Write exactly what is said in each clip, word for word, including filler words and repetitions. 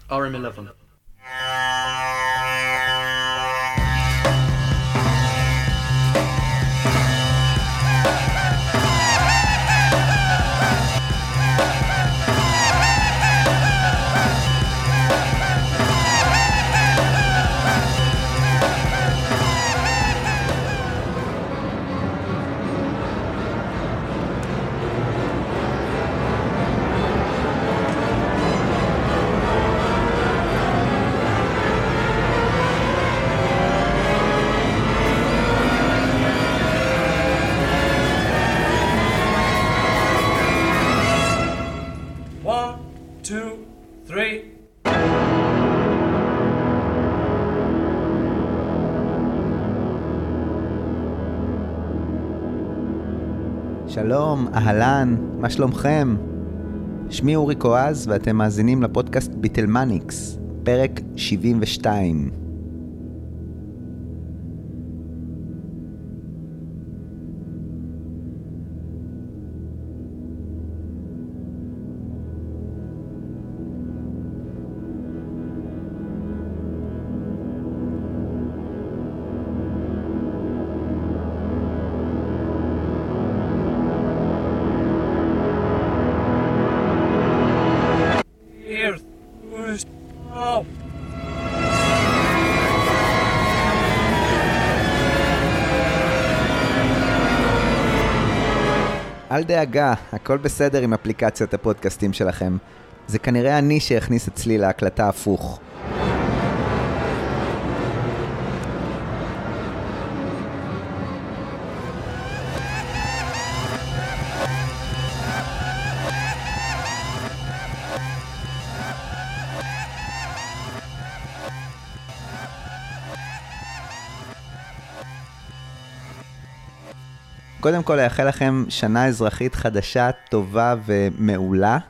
R M eleven. שלום, אהלן, מה שלומכם? שמי אורי קואז ואתם מאזינים לפודקאסט ביטלמניקס, פרק שבעים ושתיים. אל דאגה, הכל בסדר עם אפליקציות הפודקאסטים שלכם. זה כנראה אני שהכניס אצלי להקלטה הפוך. קודם כל, לאחל לכם שנה אזרחית חדשה, טובה ומעולה.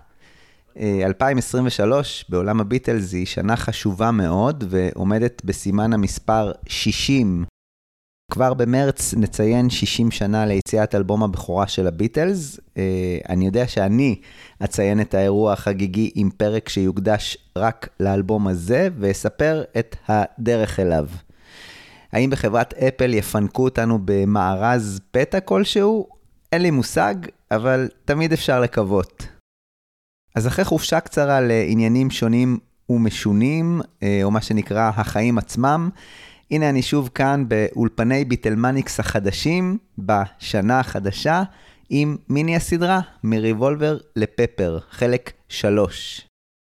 אלפיים עשרים ושלוש בעולם הביטלס היא שנה חשובה מאוד, ועומדת בסימן המספר שישים. כבר במרץ נציין שישים שנה ליציאת אלבום הבכורה של הביטלס. אני יודע שאני אציין את האירוע החגיגי עם פרק שיוקדש רק לאלבום הזה, ואספר את הדרך אליו. האם בחברת אפל יפנקו אותנו במארז פתע כלשהו? אין לי מושג, אבל תמיד אפשר לקוות. אז אחרי חופשה קצרה לעניינים שונים ומשונים, או מה שנקרא החיים עצמם, הנה אני שוב כאן באולפני ביטלמניקס החדשים, בשנה החדשה, עם מיני הסדרה, מריבולבר לפפר, חלק שלוש.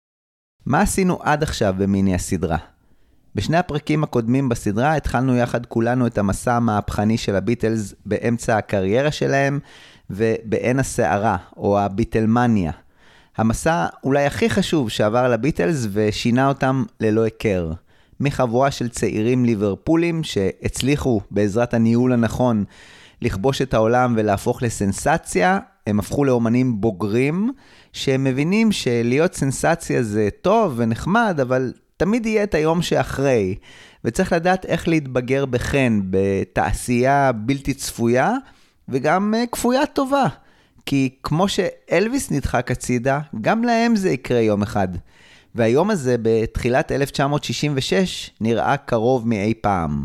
מה עשינו עד עכשיו במיני הסדרה? בשני הפרקים הקודמים בסדרה התחלנו יחד כולנו את המסע המהפכני של הביטלס באמצע הקריירה שלהם ובעין הסערה או הביטלמניה. המסע אולי הכי חשוב שעבר לביטלס ושינה אותם ללא הכר. מחבורה של צעירים ליברפולים שהצליחו בעזרת הניהול הנכון לכבוש את העולם ולהפוך לסנסציה, הם הפכו לאומנים בוגרים שהם מבינים שלהיות סנסציה זה טוב ונחמד, אבל תמיד יהיה את היום שאחרי, וצריך לדעת איך להתבגר בחן, בתעשייה בלתי צפויה, וגם כפויה טובה. כי כמו שאלוויס נדחק הצידה, גם להם זה יקרה יום אחד. והיום הזה, בתחילת אלף תשע מאות שישים ושש, נראה קרוב מאי פעם.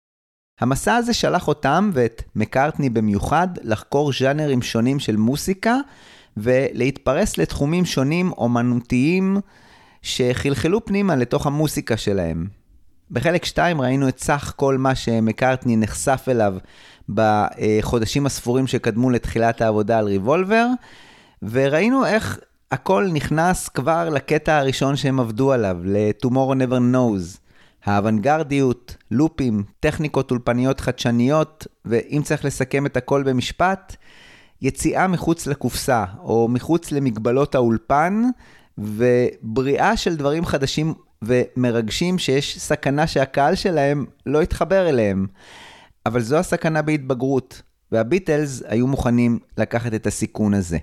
המסע הזה שלח אותם, ואת מקארטני במיוחד, לחקור ז'אנרים שונים של מוסיקה, ולהתפרס לתחומים שונים אומנותיים, שחלחלו פנימה לתוך המוסיקה שלהם. בחלק שתיים ראינו את סך כל מה שמקארטני נחשף אליו בחודשים הספורים שקדמו לתחילת העבודה על ריבולבר, וראינו איך הכל נכנס כבר לקטע הראשון שהם עבדו עליו, ל-Tomorrow Never Knows. האוונגרדיות, לופים, טכניקות אולפניות חדשניות, ואם צריך לסכם את הכל במשפט, יציאה מחוץ לקופסה, או מחוץ למגבלות האולפן, ובריאה של דברים חדשים ומרגשים שיש סכנה שהקהל שלהם לא יתחבר אליהם. אבל זו הסכנה בהתבגרות, והביטלס היו מוכנים לקחת את הסיכון הזה.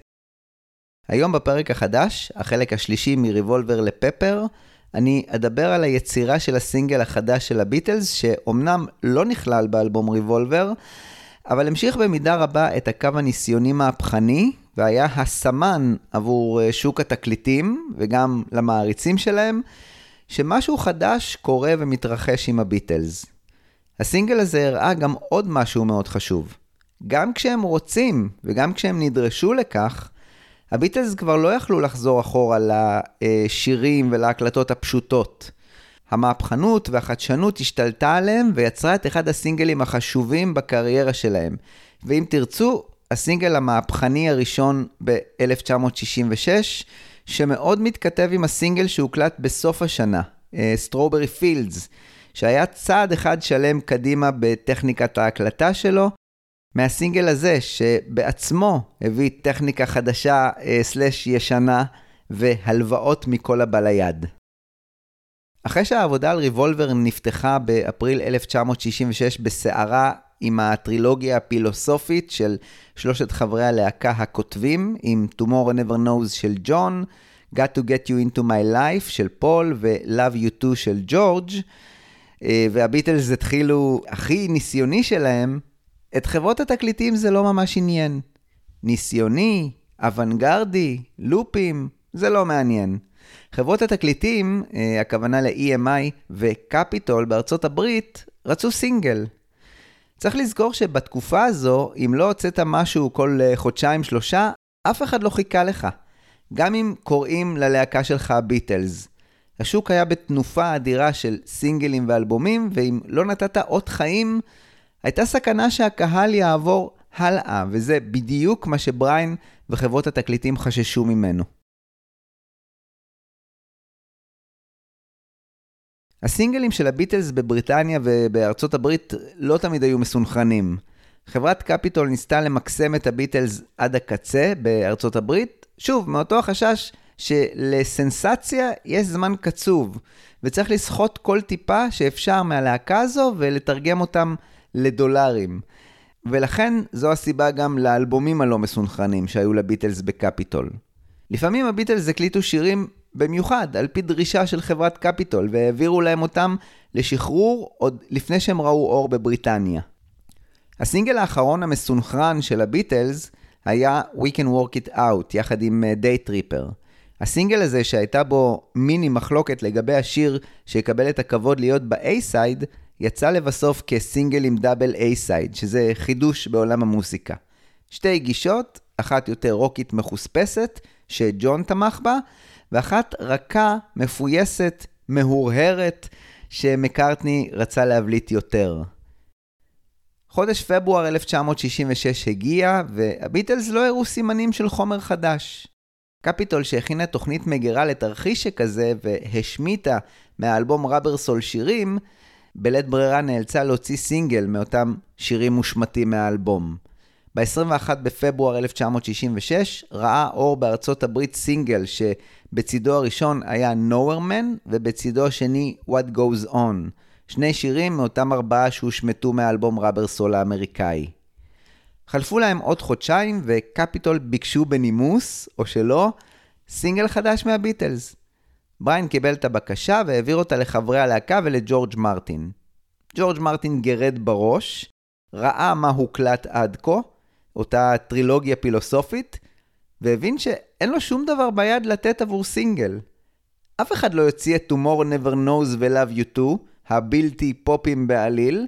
היום בפרק החדש, החלק השלישי מריבולבר לפפר, אני אדבר על היצירה של הסינגל החדש של הביטלס, שאומנם לא נכלל באלבום ריבולבר, אבל המשיך במידה רבה את הקו הניסיוני מהפכני, והיה הסמן עבור שוק התקליטים, וגם למעריצים שלהם, שמשהו חדש קורה ומתרחש עם הביטלס. הסינגל הזה הראה גם עוד משהו מאוד חשוב. גם כשהם רוצים וגם כשהם נדרשו לכך, הביטלס כבר לא יכלו לחזור אחורה לשירים ולהקלטות הפשוטות. המהפכנות והחדשנות השתלטה עליהם ויצרה את אחד הסינגלים החשובים בקריירה שלהם. ואם תרצו, הסינגל המהפכני הראשון ב-אלף תשע מאות שישים ושש, שמאוד מתכתב עם הסינגל שהוקלט בסוף השנה, Strawberry Fields, שהיה צעד אחד שלם קדימה בטכניקת ההקלטה שלו, מהסינגל הזה שבעצמו הביא טכניקה חדשה סלש ישנה והלוואות מכל הבא ליד. אחרי שהעבודה על ריבולבר נפתחה באפריל אלף תשע מאות שישים ושש בסערה עם הטרילוגיה הפילוסופית של שלושת חברי הלהקה הכותבים, עם Tomorrow Never Knows של ג'ון, Got to Get You Into My Life של פול ו-Love You Too של ג'ורג', והביטלס התחילו הכי ניסיוני שלהם, את חברות התקליטים זה לא ממש עניין. ניסיוני, אוונגרדי, לופים, זה לא מעניין. חברות התקליטים, הכוונה ל-אי אם איי וקפיטול בארצות הברית, רצו סינגל. צריך לזכור שבתקופה הזו, אם לא הוצאת משהו כל חודשיים שלושה, אף אחד לא חיכה לך. גם אם קוראים ללהקה שלך ביטלס. השוק היה בתנופה אדירה של סינגלים ואלבומים, ואם לא נתת עוד חיים, הייתה סכנה שהקהל יעבור הלאה, וזה בדיוק מה שבריין וחברות התקליטים חששו ממנו. הסינגלים של הביטלס בבריטניה ובארצות הברית לא תמיד היו מסונכרנים. חברת קפיטול ניסתה למקסם את הביטלס עד הקצה בארצות הברית, שוב, מאותו החשש שלסנסציה יש זמן קצוב, וצריך לסחוט כל טיפה שאפשר מהלהקה הזו ולתרגם אותם לדולרים. ולכן זו הסיבה גם לאלבומים הלא מסונכרנים שהיו לביטלס בקפיטול. לפעמים הביטלס הקליטו שירים במיוחד על פי דרישה של חברת קפיטול, והעבירו להם אותם לשחרור עוד לפני שהם ראו אור בבריטניה. הסינגל האחרון המסונכרן של הביטלס היה We Can Work It Out, יחד עם Day Tripper. הסינגל הזה שהייתה בו מיני מחלוקת לגבי השיר שיקבל את הכבוד להיות ב-A-Side, יצא לבסוף כסינגל עם דאבל A-Side, שזה חידוש בעולם המוסיקה. שתי גישות, אחת יותר רוקית מחוספסת, שג'ון תמך בה, ואחת רכה, מפויסת, מהורהרת, שמקארטני רצה להבליט יותר. חודש פברואר אלף תשע מאות שישים ושש הגיע, והביטלס לא הראו סימנים של חומר חדש. קפיטול שהכינה תוכנית מגירה לתרחיש שכזה, והשמיטה מהאלבום רבר סול שירים, בלית ברירה נאלצה להוציא סינגל מאותם שירים מושמטים מהאלבום. ב-עשרים ואחד בפברואר אלף תשע מאות שישים ושש ראה אור בארצות הברית סינגל שבצידו הראשון היה Nowhere Man ובצידו השני What Goes On. שני שירים מאותם ארבעה שהושמטו מהאלבום רבר סול האמריקאי. חלפו להם עוד חודשיים וקפיטול ביקשו בנימוס, או שלא, סינגל חדש מהביטלס. בריין קיבל את הבקשה והעביר אותה לחברי הלהקה ולג'ורג' מרטין. ג'ורג' מרטין גרד בראש, ראה מה הוקלט עד כה, אותה טרילוגיה פילוסופית, והבין שאין לו שום דבר ביד לתת עבור סינגל. אף אחד לא יוציא את Tomorrow Never Knows ו-Love You Too, הבלתי פופים בעליל,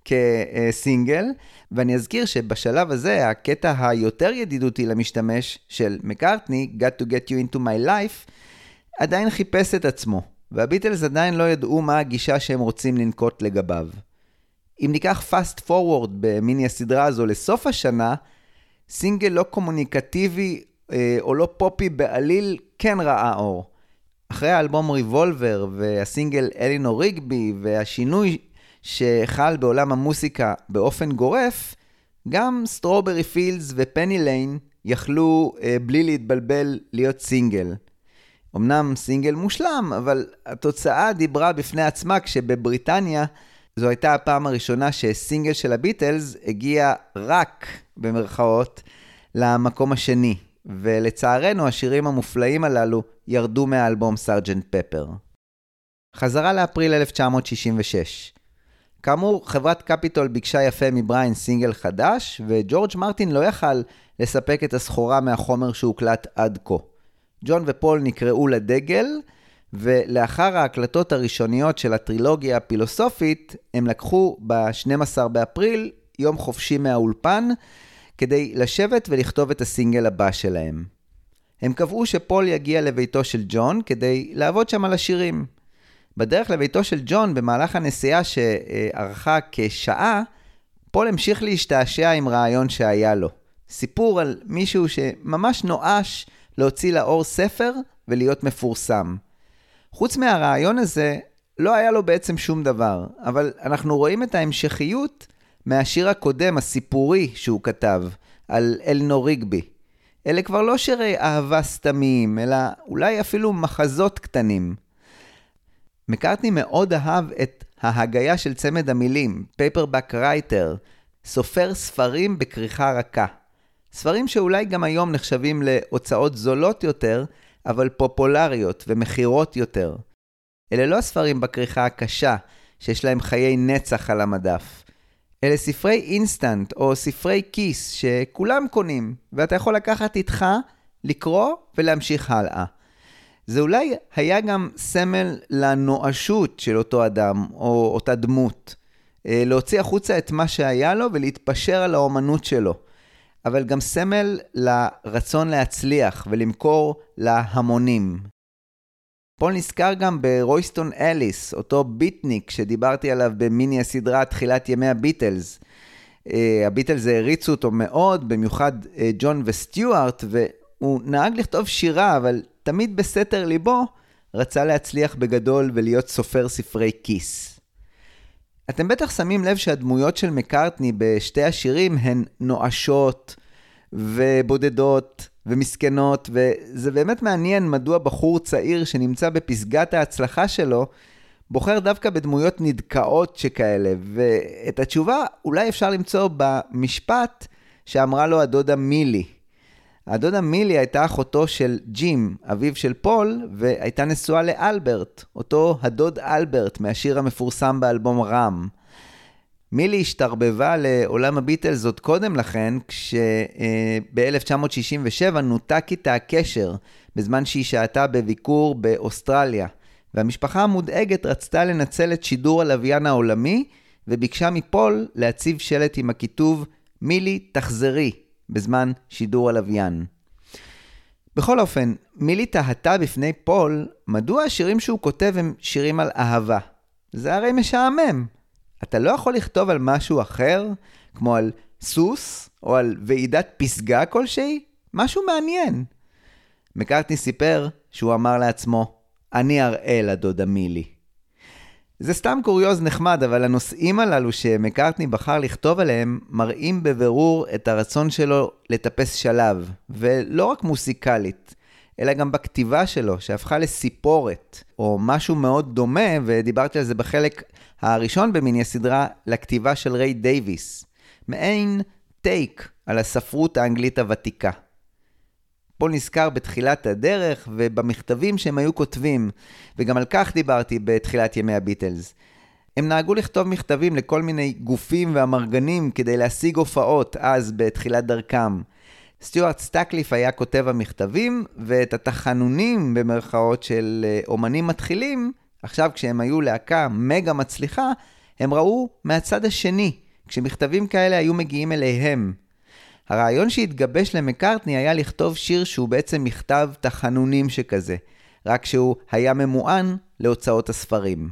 כסינגל, ואני אזכיר שבשלב הזה, הקטע היותר ידידותי למשתמש של מקארטני, Got to Get You Into My Life, עדיין חיפש את עצמו, והביטלס עדיין לא ידעו מה הגישה שהם רוצים לנקוט לגביו. אם ניקח fast forward במיני הסדרה הזו לסוף השנה, סינגל לא קומוניקטיבי או לא פופי בעליל כן ראה אור. אחרי האלבום ריבולבר והסינגל אלינור ריגבי והשינוי שחל בעולם המוסיקה באופן גורף, גם סטרוברי פילדס ופני ליין יכלו בלי להתבלבל להיות סינגל. אמנם סינגל מושלם, אבל התוצאה דיברה בפני עצמה כשבבריטניה זו הייתה הפעם הראשונה שסינגל של הביטלס הגיע רק במרכאות למקום השני, ולצערנו השירים המופלאים הללו ירדו מהאלבום סארג'נט פפר. חזרה לאפריל אלף תשע מאות שישים ושש. כאמור, חברת קפיטול ביקשה יפה מבריין סינגל חדש, וג'ורג' מרטין לא יכל לספק את הסחורה מהחומר שהוקלט עד כה. ג'ון ופול נקראו לדגל, ולאחר ההקלטות הראשוניות של הטרילוגיה הפילוסופית, הם לקחו ב-שנים עשר באפריל יום חופשי מהאולפן, כדי לשבת ולכתוב את הסינגל הבא שלהם. הם קבעו שפול יגיע לביתו של ג'ון כדי לעבוד שם על השירים. בדרך לביתו של ג'ון, במהלך הנסיעה שערכה כשעה, פול המשיך להשתעשע עם רעיון שהיה לו. סיפור על מישהו שממש נואש להוציא לאור ספר ולהיות מפורסם. חוץ מהרעיון הזה, לא היה לו בעצם שום דבר, אבל אנחנו רואים את ההמשכיות מהשיר הקודם, הסיפורי שהוא כתב, על אלנור ריגבי. אלה כבר לא שירי אהבה סתמיים, אלא אולי אפילו מחזות קטנים. מקארטני מאוד אהב את ההגיה של צמד המילים, paperback writer, סופר ספרים בכריכה רכה. ספרים שאולי גם היום נחשבים להוצאות זולות יותר, אבל פופולריות ומחירות יותר. אלה לא הספרים בכריכה הקשה, שיש להם חיי נצח על המדף. אלה ספרי אינסטנט או ספרי כיס שכולם קונים, ואתה יכול לקחת איתך, לקרוא ולהמשיך הלאה. זה אולי היה גם סמל לנואשות של אותו אדם או אותה דמות. להוציא החוצה את מה שהיה לו ולהתפשר על האומנות שלו. אבל גם סמל לרצון להצליח ולמכור להמונים. פול נזכר גם ברוי אליס, אותו ביטניק שדיברתי עליו במיני הסדרה תחילת ימי הביטלס. הביטלס הריצו אותו מאוד, במיוחד ג'ון וסטיוארט, והוא נהג לכתוב שירה, אבל תמיד בסתר ליבו רצה להצליח בגדול ולהיות סופר ספרי כיס. אתם בטח שמים לב שהדמויות של מקארטני בשתי השירים הן נואשות ובודדות ומסכנות, וזה באמת מעניין מדוע בחור צעיר שנמצא בפסגת ההצלחה שלו בוחר דווקא בדמויות נדכאות שכאלה, ואת התשובה אולי אפשר למצוא במשפט שאמרה לו הדודה מילי. הדודה מילי הייתה אחותו של ג'ים, אביו של פול, והייתה נשואה לאלברט, אותו הדוד אלברט מהשיר המפורסם באלבום רם. מילי השתרבבה לעולם הביטלס עוד קודם לכן, כשב-אלף תשע מאות שישים ושבע נותק איתה הקשר, בזמן שהיא שעתה בביקור באוסטרליה. והמשפחה המודאגת רצתה לנצל את שידור הלוויין העולמי, וביקשה מפול להציב שלט עם הכיתוב מילי תחזרי, בזמן שידור הלוויין. בכל אופן, מילי תהתה בפני פול, מדוע השירים שהוא כותב הם שירים על אהבה. זה הרי משעמם. אתה לא יכול לכתוב על משהו אחר, כמו על סוס, או על ועידת פסגה כלשהי? משהו מעניין. מקארטני סיפר שהוא אמר לעצמו, אני אראה לדודה מילי. זה סתם קוריוז נחמד, אבל הנושאים הללו שמקארטני בחר לכתוב עליהם, מראים בבירור את הרצון שלו לטפס שלב, ולא רק מוסיקלית, אלא גם בכתיבה שלו, שהפכה לסיפורת, או משהו מאוד דומה, ודיברתי על זה בחלק הראשון במיני הסדרה, לכתיבה של ריי דייביס. מעין טייק על הספרות האנגלית הוותיקה. פול נזכר בתחילת הדרך ובמכתבים שהם היו כותבים, וגם על כך דיברתי בתחילת ימי הביטלס. הם נהגו לכתוב מכתבים לכל מיני גופים ואמרגנים כדי להשיג הופעות אז בתחילת דרכם. סטיוארט סטקליף היה כותב המכתבים, ואת התחנונים במרכאות של אומנים מתחילים, עכשיו כשהם היו להקה מגה מצליחה, הם ראו מהצד השני, כשמכתבים כאלה היו מגיעים אליהם. הרעיון שהתגבש למקארטני היה לכתוב שיר שהוא בעצם מכתב תחנונים שכזה, רק שהוא היה ממוען להוצאות הספרים.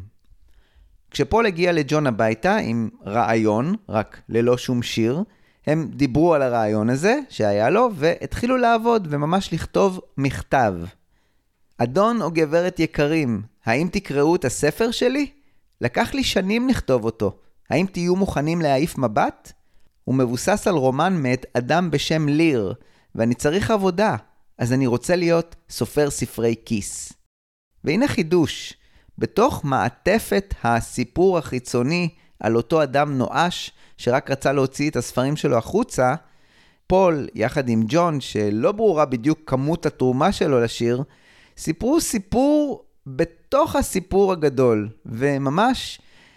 כשפול הגיע לג'ון הביתה עם רעיון, רק ללא שום שיר, הם דיברו על הרעיון הזה שהיה לו והתחילו לעבוד וממש לכתוב מכתב. אדון או גברת יקרים, האם תקראו את הספר שלי? לקח לי שנים לכתוב אותו. האם תהיו מוכנים להעיף מבט? הוא מבוסס על רומן מאת אדם בשם ליר, ואני צריך עבודה, אז אני רוצה להיות סופר ספרי כיס. והנה חידוש, בתוך מעטפת הסיפור החיצוני על אותו אדם נואש, שרק רצה להוציא את הספרים שלו החוצה, פול, יחד עם ג'ון, שלא ברורה בדיוק כמות התרומה שלו לשיר, סיפרו סיפור בתוך הסיפור הגדול, וממש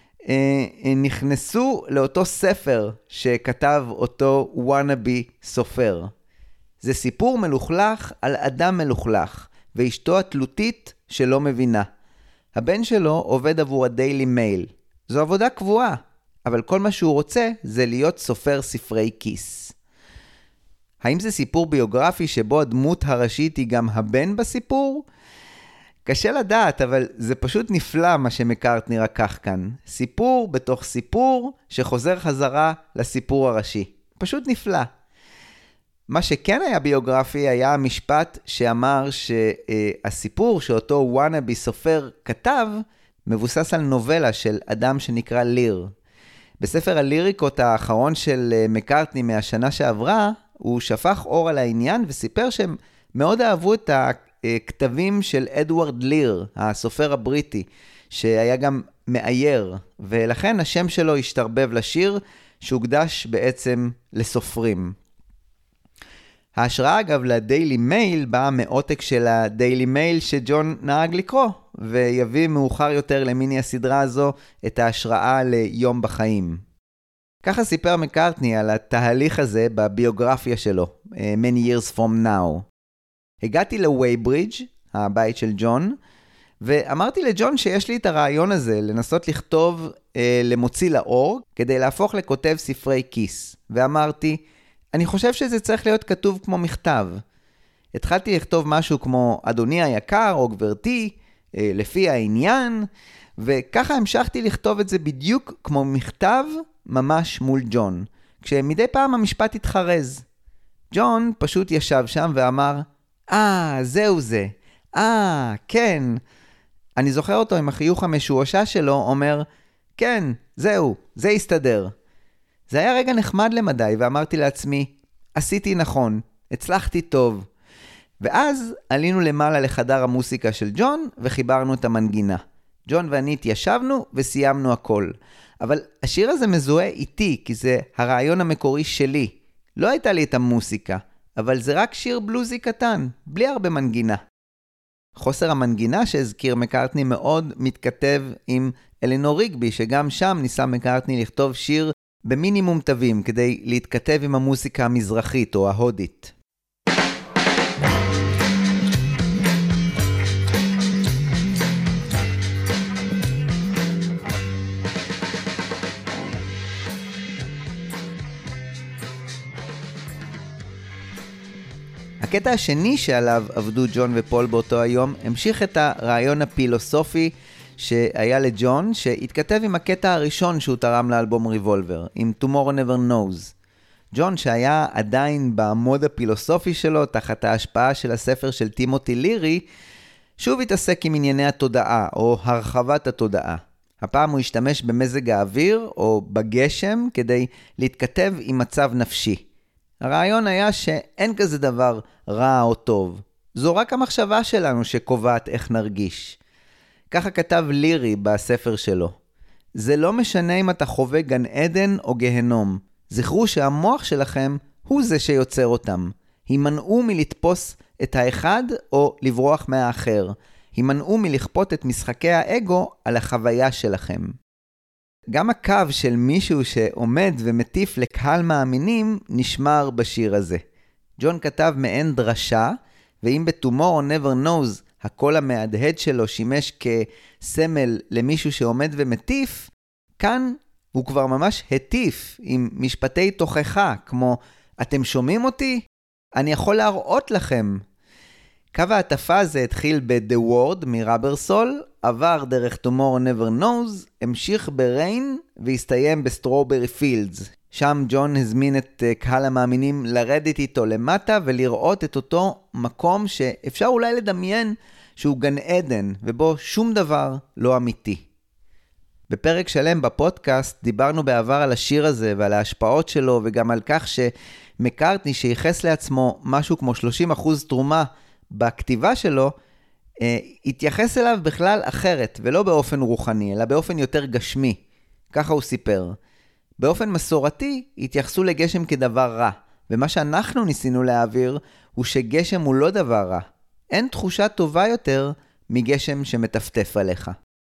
אה, נכנסו לאותו ספר שכתב אותו וואנאבי סופר. זה סיפור מלוכלך על אדם מלוכלך, ואשתו התלותית שלא מבינה. הבן שלו עובד עבור הדיילי מייל. זו עבודה קבועה, אבל כל מה שהוא רוצה זה להיות סופר ספרי כיס. האם זה סיפור ביוגרפי שבו הדמות הראשית היא גם הבן בסיפור? קשה לדעת, אבל זה פשוט נפלא מה שמקארטני רקח כאן. סיפור בתוך סיפור שחוזר חזרה לסיפור הראשי. פשוט נפלא. מה שכן היה ביוגרפי היה המשפט שאמר שהסיפור שאותו וואנאבי סופר כתב מבוסס על נובלה של אדם שנקרא ליר. בספר הליריקות האחרון של מקארטני מהשנה שעברה, הוא שפך אור על העניין וסיפר שהם מאוד אהבו את הכתבים של אדוארד ליר, הסופר הבריטי, שהיה גם מאייר, ולכן השם שלו השתרבב לשיר שהוקדש בעצם לסופרים. ההשראה אגב לדיילי מייל באה מעותק של הדיילי מייל שג'ון נהג לקרוא, ויביא מאוחר יותר למיני הסדרה הזו את ההשראה ליום בחיים. ככה סיפר מקארטני על התהליך הזה בביוגרפיה שלו, Many Years From Now. הגעתי לווייברידג', הבית של ג'ון, ואמרתי לג'ון שיש לי את הרעיון הזה לנסות לכתוב אה, למוציא לאור, כדי להפוך לכותב ספרי כיס. ואמרתי, אני חושב שזה צריך להיות כתוב כמו מכתב. התחלתי לכתוב משהו כמו אדוני היקר או גברתי, אה, לפי העניין, וככה המשכתי לכתוב את זה בדיוק כמו מכתב ממש מול ג'ון, כשמדי פעם המשפט התחרז. ג'ון פשוט ישב שם ואמר, אה, זהו זה, אה, כן. אני זוכר אותו עם החיוך המשועשע שלו, אומר, כן, זהו, זה יסתדר. זה היה רגע נחמד למדי, ואמרתי לעצמי, עשיתי נכון, הצלחתי טוב. ואז עלינו למעלה לחדר המוסיקה של ג'ון, וחיברנו את המנגינה. ג'ון ואני התיישבנו וסיימנו הכל. אבל השיר הזה מזוהה איתי, כי זה הרעיון המקורי שלי. לא הייתה לי את המוסיקה, אבל זה רק שיר בלוזי קטן, בלי הרבה מנגינה. חוסר המנגינה שהזכיר מקארטני מאוד מתכתב עם אלינור ריגבי, שגם שם ניסה מקארטני לכתוב שיר במינימום תווים, כדי להתכתב עם המוסיקה המזרחית או ההודית. הקטע השני שעליו עבדו ג'ון ופול באותו היום המשיך את הרעיון הפילוסופי שהיה לג'ון, שהתכתב עם הקטע הראשון שהוא תרם לאלבום ריבולבר, עם Tomorrow Never Knows. ג'ון, שהיה עדיין בעמוד הפילוסופי שלו תחת ההשפעה של הספר של טימותי לירי, שוב התעסק עם ענייני התודעה או הרחבת התודעה. הפעם הוא השתמש במזג האוויר או בגשם כדי להתכתב עם מצב נפשי. הרעיון היה שאין כזה דבר רע או טוב. זו רק המחשבה שלנו שקובעת איך נרגיש. ככה כתב לירי בספר שלו. זה לא משנה אם אתה חווה גן עדן או גהנום. זכרו שהמוח שלכם הוא זה שיוצר אותם. הימנעו מלתפוס את האחד או לברוח מהאחר. הימנעו מלכפות את משחקי האגו על החוויה שלכם. גם הקו של מישהו שעומד ומטיף לקהל מאמינים נשמר בשיר הזה. ג'ון כתב מעין דרשה, ואם ב-Tomorrow Never Knows הקול המהדהד שלו שימש כסמל למישהו שעומד ומטיף, כאן הוא כבר ממש הטיף עם משפטי תוכחה, כמו אתם שומעים אותי? אני יכול להראות לכם. קו העטפה הזה התחיל ב-The Word מרבר סול, עבר דרך Tomorrow Never Knows, המשיך בריין והסתיים בסטרוברי פילדס. שם ג'ון הזמין את קהל המאמינים לרדת איתו למטה ולראות את אותו מקום שאפשר אולי לדמיין שהוא גן עדן ובו שום דבר לא אמיתי. בפרק שלם בפודקאסט דיברנו בעבר על השיר הזה ועל ההשפעות שלו וגם על כך שמקארטני שייחס לעצמו משהו כמו שלושים אחוז תרומה בכתיבה שלו, התייחס אליו בכלל אחרת ולא באופן רוחני אלא באופן יותר גשמי. ככה הוא סיפר. באופן מסורתי התייחסו לגשם כדבר רע, ומה שאנחנו ניסינו להעביר הוא שגשם הוא לא דבר רע. אין תחושה טובה יותר מגשם שמטפטף עליך.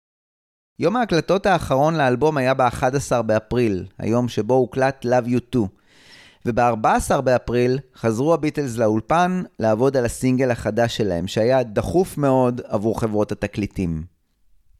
יום ההקלטות האחרון לאלבום היה ב-אחד עשר באפריל, היום שבו הוקלט Love You Too, וב-ארבעה עשר באפריל חזרו הביטלס לאולפן לעבוד על הסינגל החדש שלהם, שהיה דחוף מאוד עבור חברות התקליטים.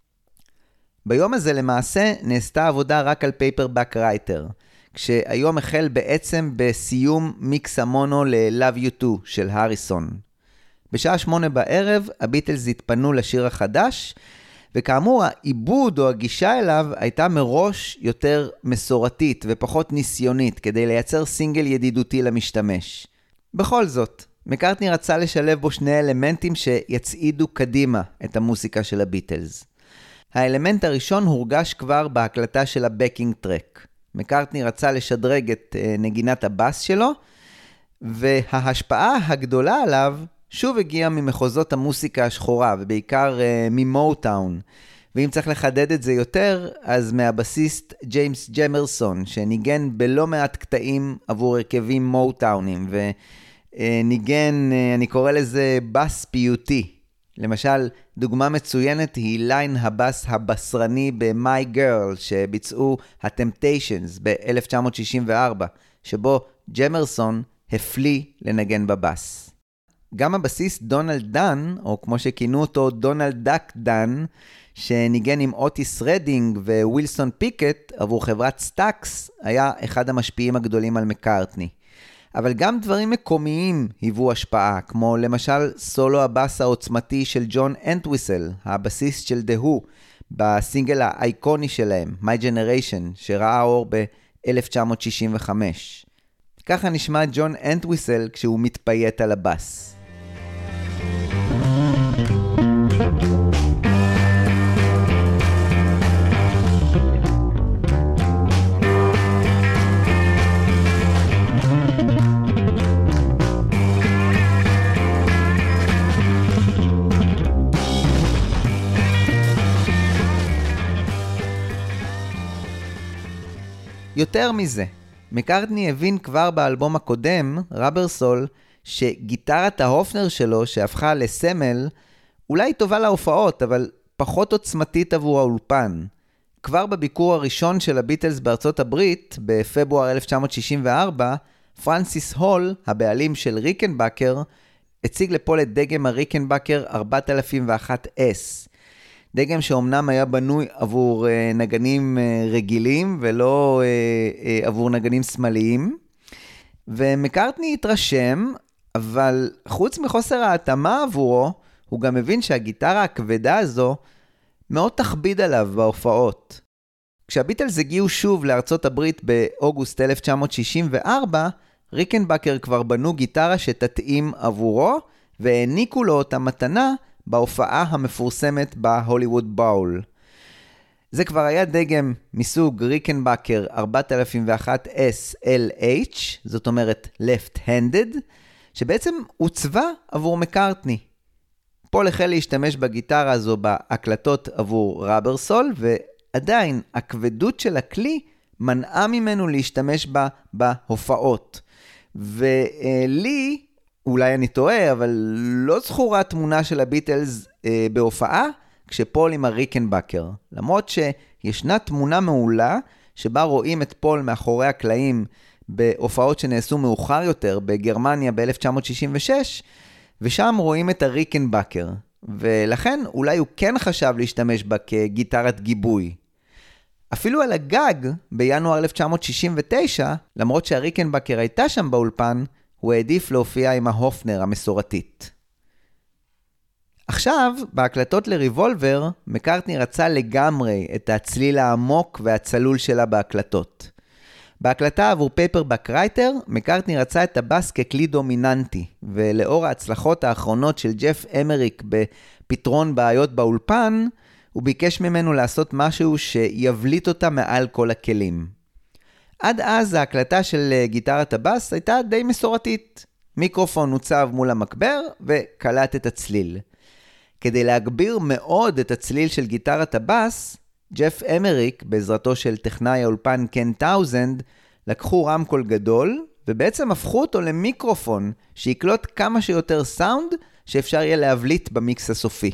ביום הזה למעשה נעשתה עבודה רק על פייפרבק רייטר, כשהיום החל בעצם בסיום מיקס המונו ל-Love You Too של הריסון. בשעה שמונה בערב הביטלס התפנו לשיר החדש, וכאמור העיבוד או הגישה אליו הייתה מראש יותר מסורתית ופחות ניסיונית, כדי לייצר סינגל ידידותי למשתמש. בכל זאת, מקארטני רצה לשלב בו שני אלמנטים שיצעידו קדימה את המוסיקה של הביטלס. האלמנט הראשון הורגש כבר בהקלטה של הבקינג טרק. מקארטני רצה לשדרג את נגינת הבאס שלו, וההשפעה הגדולה עליו שוב הגיעה ממחוזות המוסיקה השחורה, ובעיקר uh, ממוטאון. ואם צריך לחדד את זה יותר, אז מהבסיסט ג'יימס ג'מרסון, שניגן בלא מעט קטעים עבור הרכבים מוטאונים, וניגן, uh, אני קורא לזה בס פיוטי. למשל, דוגמה מצוינת היא ליין הבס הבשרני ב-My Girl, שביצעו ה-Temptations ב-אלף תשע מאות שישים וארבע, שבו ג'מרסון הפליא לנגן בבס. גם הבסיסט דונלד דן, או כמו שכינו אותו דונלד דק דן, שניגן עם אוטיס רדינג ווילסון פיקט עבור חברת סטאקס, היה אחד המשפיעים הגדולים על מקארטני. אבל גם דברים מקומיים היוו השפעה, כמו למשל סולו הבאס העוצמתי של ג'ון אנטוויסל, הבסיסט של The Who, בסינגל האייקוני שלהם, My Generation, שראה אור ב-אלף תשע מאות שישים וחמש. ככה נשמע ג'ון אנטוויסל כשהוא מתפייט על הבאס. יותר מזה, מקארטני הבין כבר באלבום הקודם, רבר סול, שגיטרת ההופנר שלו שהפכה לסמל, אולי טובה להופעות, אבל פחות עוצמתית עבור האולפן. כבר בביקור הראשון של הביטלס בארצות הברית, בפברואר אלף תשע מאות שישים וארבע, פרנסיס הול, הבעלים של ריקנבקר, הציג לפול את דגם הריקנבקר ארבעת אלפים ואחת אס. דגם שאומנם היה בנוי עבור uh, נגנים uh, רגילים ולא uh, uh, עבור נגנים שמאליים. ומקארטני התרשם, אבל חוץ מחוסר ההתאמה עבורו, הוא גם מבין שהגיטרה הכבדה הזו מאוד תכביד עליו בהופעות. כשהביטלס הגיעו שוב לארצות הברית באוגוסט אלף תשע מאות שישים וארבע, ריקנבקר כבר בנו גיטרה שתתאים עבורו, והעניקו לו אותה מתנה בהופעה המפורסמת בהוליווד באול. זה כבר היה דגם מסוג ריקנבקר ארבעת אלפים ואחת אס אל אייץ', זאת אומרת left-handed, שבעצם הוצבה עבור מקארטני. פול החל להשתמש בגיטרה הזו בהקלטות עבור רבר סול, ועדיין הכבדות של הכלי מנעה ממנו להשתמש בה בהופעות. ולי, אולי אני טועה, אבל לא זכורה תמונה של הביטלס אה, בהופעה, כשפול עם הריקנבקר. למרות שישנה תמונה מעולה, שבה רואים את פול מאחורי הקלעים, בהופעות שנעשו מאוחר יותר, בגרמניה ב-אלף תשע מאות שישים ושש, ושם רואים את הריקנבקר. ולכן אולי הוא כן חשב להשתמש בה כגיטרת גיבוי. אפילו על הגג, בינואר אלף תשע מאות שישים ותשע, למרות שהריקנבקר הייתה שם באולפן, הוא העדיף להופיע עם ההופנר המסורתית. עכשיו, בהקלטות לריבולבר, מקארטני רצה לגמרי את הצליל העמוק והצלול שלה בהקלטות. בהקלטה עבור פייפרבק רייטר, מקארטני רצה את הבאס ככלי דומיננטי, ולאור ההצלחות האחרונות של ג'ף אמריק בפתרון בעיות באולפן, הוא ביקש ממנו לעשות משהו שיבליט אותה מעל כל הכלים. עד אז ההקלטה של גיטרת הבאס הייתה די מסורתית. מיקרופון הוצב מול המקבר וקלט את הצליל. כדי להגביר מאוד את הצליל של גיטרת הבאס, ג'ף אמריק, בעזרתו של טכנאי האולפן קן טאוזנד, לקחו רמקול גדול, ובעצם הפכו אותו למיקרופון שיקלוט כמה שיותר סאונד שאפשר יהיה להבליט במיקס הסופי.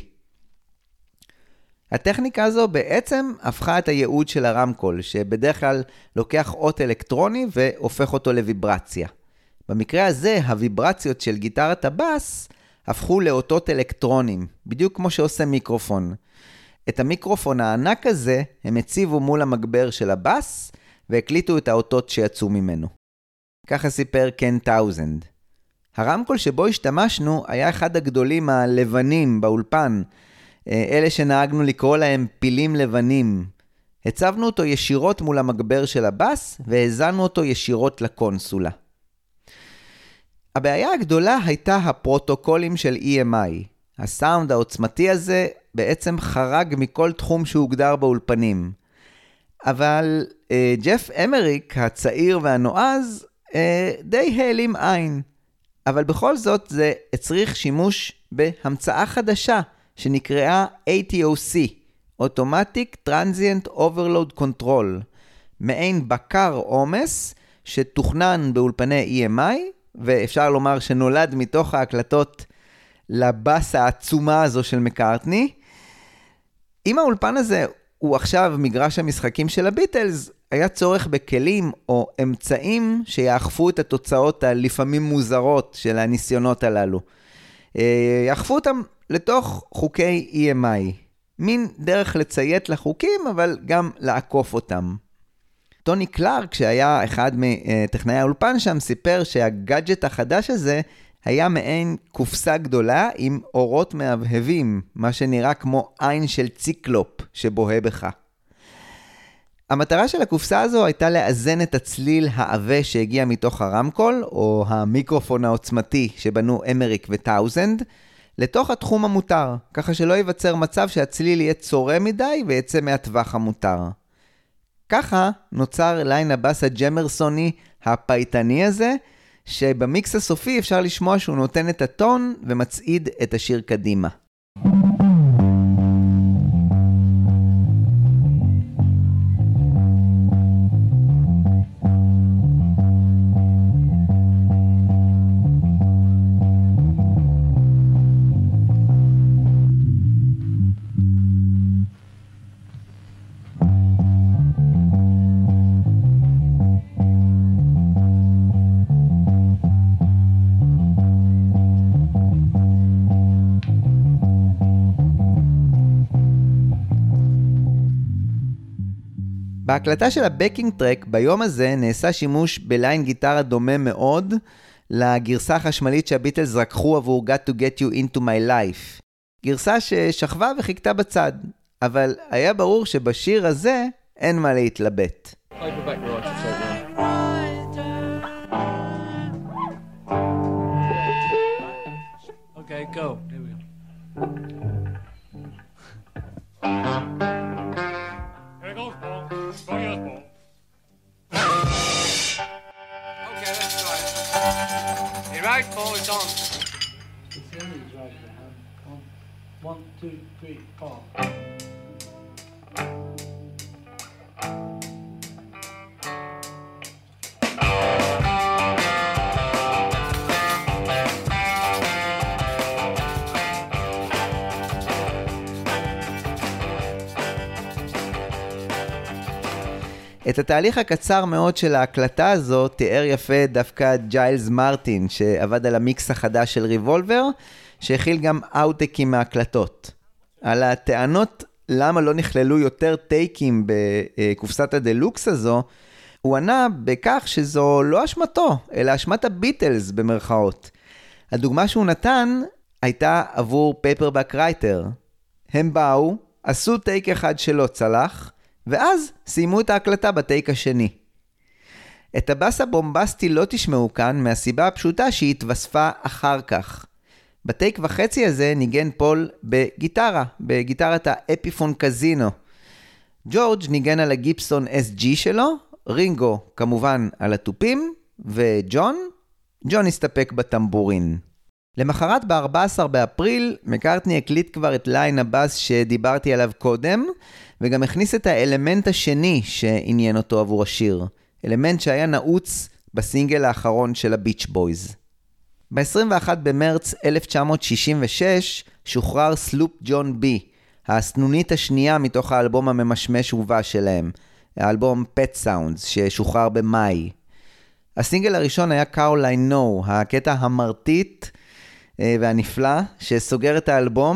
הטכניקה הזו בעצם הפכה את הייעוד של הרמקול, שבדרך כלל לוקח אות אלקטרוני והופך אותו לויברציה. במקרה הזה, הוויברציות של גיטרת הבאס הפכו לאותות אלקטרונים, בדיוק כמו שעושה מיקרופון. את המיקרופון הענק הזה הם הציבו מול המגבר של הבאס, והקליטו את האותות שיצאו ממנו. ככה סיפר קן טאוזנד. הרמקול שבו השתמשנו היה אחד הגדולים הלבנים באולפן, אלה שנהגנו לקרוא להם פילים לבנים. הצבנו אותו ישירות מול המגבר של הבאס, והזנו אותו ישירות לקונסולה. הבעיה הגדולה הייתה הפרוטוקולים של אי אם איי. הסאונד העוצמתי הזה בעצם חרג מכל תחום שהוגדר באולפנים. אבל אה, ג'ף אמריק, הצעיר והנועז, אה, די העלים עין. אבל בכל זאת זה הצריך שימוש בהמצאה חדשה שנקראה איי טי או סי, Automatic Transient Overload Control, מעין בקר עומס שתוכנן באולפני אי אם איי, ואפשר לומר שנולד מתוך ההקלטות לבאס העצומה הזו של מקארטני. אם האולפן הזה הוא עכשיו מגרש המשחקים של הביטלס, היה צורך בכלים או אמצעים שיאכפו את התוצאות הלפעמים מוזרות של הניסיונות הללו. יאכפו אותם לתוך חוקי אי אם איי. מין דרך לציית לחוקים, אבל גם לעקוף אותם. טוני קלארק, שהיה אחד מטכנאי האולפן שם, סיפר שהגאדג'ט החדש הזה היה מעין קופסה גדולה עם אורות מהבהבים, מה שנראה כמו עין של ציקלופ שבוהה בך. המטרה של הקופסה הזו הייתה לאזן את הצליל העווה שהגיע מתוך הרמקול, או המיקרופון העוצמתי שבנו אמריק וטאוזנד, לתוך התחום המותר, ככה שלא ייווצר מצב שהצליל יהיה צורם מדי ויצא מהטווח המותר. ככה נוצר ליין הבאס הג'מרסוני הפייטני הזה, שבמיקס הסופי אפשר לשמוע שהוא נותן את הטון ומצעיד את השיר קדימה. בהקלטה של הבקינג טרק ביום הזה נעשה שימוש בליין גיטרה דומה מאוד לגרסה החשמלית שהביטלס רקחו עבור Got to Get You Into My Life. גרסה ששכבה וחיכתה בצד, אבל היה ברור שבשיר הזה אין מה להתלבט. Okay, go. Here we go. Here it goes, Paul. Go yours, Paul. Okay, let's try it. You're right, Paul, it's on. It's in these right there. One, one, two, three, four. את התהליך הקצר מאוד של ההקלטה הזו תיאר יפה דווקא ג'יילס מרטין, שעבד על המיקס החדש של ריבולבר, שהכיל גם אאוטקים מההקלטות. על הטענות למה לא נכללו יותר טייקים בקופסת הדלוקס הזו, הוא ענה בכך שזו לא אשמתו, אלא אשמת הביטלס במרכאות. הדוגמה שהוא נתן הייתה עבור פייפרבק רייטר. הם באו, עשו טייק אחד שלא צלח, ואז סיימו את ההקלטה בטייק השני. את הבאס הבומבסטי לא תשמעו כאן מהסיבה הפשוטה שהיא התווספה אחר כך. בטייק וחצי הזה ניגן פול בגיטרה, בגיטרת האפיפון קזינו. ג'ורג' ניגן על הגיפסון אס ג'י שלו, רינגו כמובן על הטופים, וג'ון, ג'ון הסתפק בטמבורין. למחרת ב-ארבעה עשר באפריל, מקארטני הקליט כבר את ליין הבאס שדיברתי עליו קודם, וגם הכניס את האלמנט השני שעניין אותו עבור השיר, אלמנט שהיה נעוץ בסינגל האחרון של הביץ' בויז. ב-עשרים ואחד במרץ אלף תשע מאות שישים ושש שוחרר סלופ ג'ון בי, הסנונית השנייה מתוך האלבום הממשמש ובא שלהם, האלבום Pet Sounds ששוחרר במאי. הסינגל הראשון היה Caroline No, הקטע המרטיט והנפלא שסוגר את האלבום,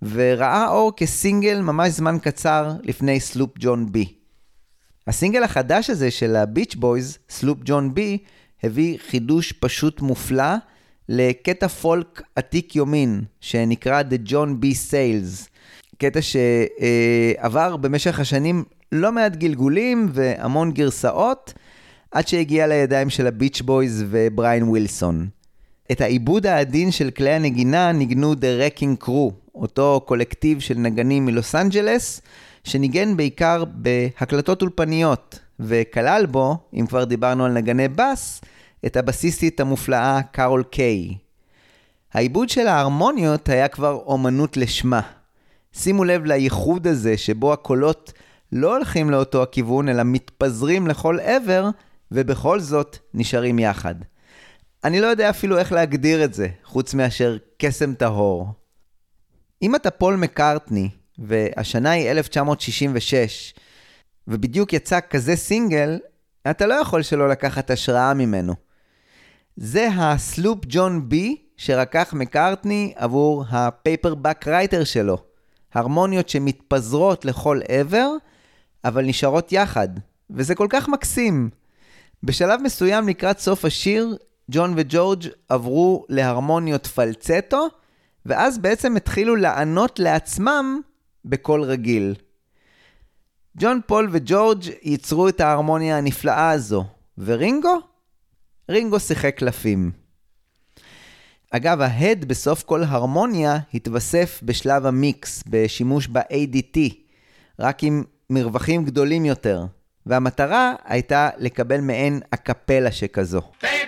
וראה אור כסינגל ממש זמן קצר לפני סלופ ג'ון בי. הסינגל החדש הזה של הביץ' בויז, סלופ ג'ון בי, הביא חידוש פשוט מופלא לקטע פולק עתיק יומין, שנקרא The John B. Sales. קטע שעבר במשך השנים לא מעט גלגולים והמון גרסאות, עד שהגיע לידיים של הביץ' בויז ובריין ווילסון. את העיבוד העדין של כלי הנגינה ניגנו The Wrecking Crew, אותו קולקטיב של נגנים מלוס אנג'לס, שניגן בעיקר בהקלטות אולפניות, וכלל בו, אם כבר דיברנו על נגני בס, את הבסיסטית המופלאה קארול קיי. העיבוד של ההרמוניות היה כבר אומנות לשמה. שימו לב לייחוד הזה שבו הקולות לא הולכים לאותו הכיוון, אלא מתפזרים לכל עבר, ובכל זאת נשארים יחד. אני לא יודע אפילו איך להגדיר את זה, חוץ מאשר קסם טהור. אם אתה פול מקארטני, והשנה היא אלף תשע מאות שישים ושש, ובדיוק יצא כזה סינגל, אתה לא יכול שלא לקחת השראה ממנו. זה הסלופ ג'ון בי שרקח מקארטני עבור הפייפרבק רייטר שלו. הרמוניות שמתפזרות לכל עבר, אבל נשארות יחד, וזה כל כך מקסים. בשלב מסוים לקראת סוף השיר, ג'ון וג'ורג' עברו להרמוניות פלצטו, ואז בעצם התחילו לענות לעצמם בקול רגיל. ג'ון, פול וג'ורג' ייצרו את ההרמוניה הנפלאה הזו, ורינגו? רינגו שיחק קלפים. אגב, ההד בסוף כל הרמוניה התווסף בשלב המיקס, בשימוש ב-איי די טי, רק עם מרווחים גדולים יותר, והמטרה הייתה לקבל מעין אקפלה שכזו.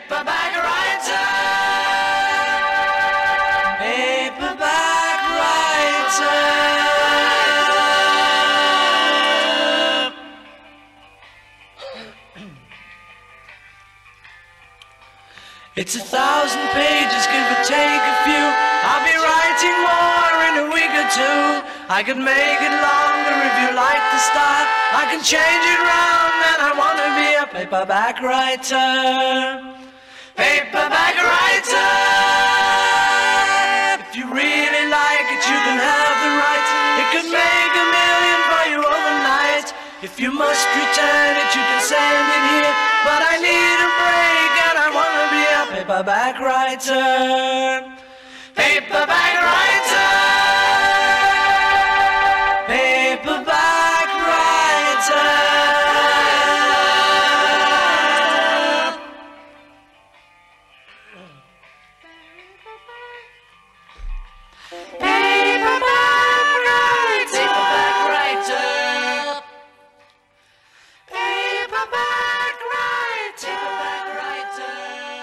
It's a thousand pages, give or take a few. I'll be writing more in a week or two. I could make it longer if you like the style. I can change it round and I want to be a paperback writer. Paperback writer. If you really like it, you can have the rights. It could make a million for you overnight. If you must return it, you can send it here. But I need a break and I want to be a paperback writer. Paperback writer. Paperback writer. Paperback writer. Paperback writer. Paperback writer. Paperback writer.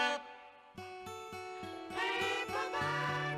Paperback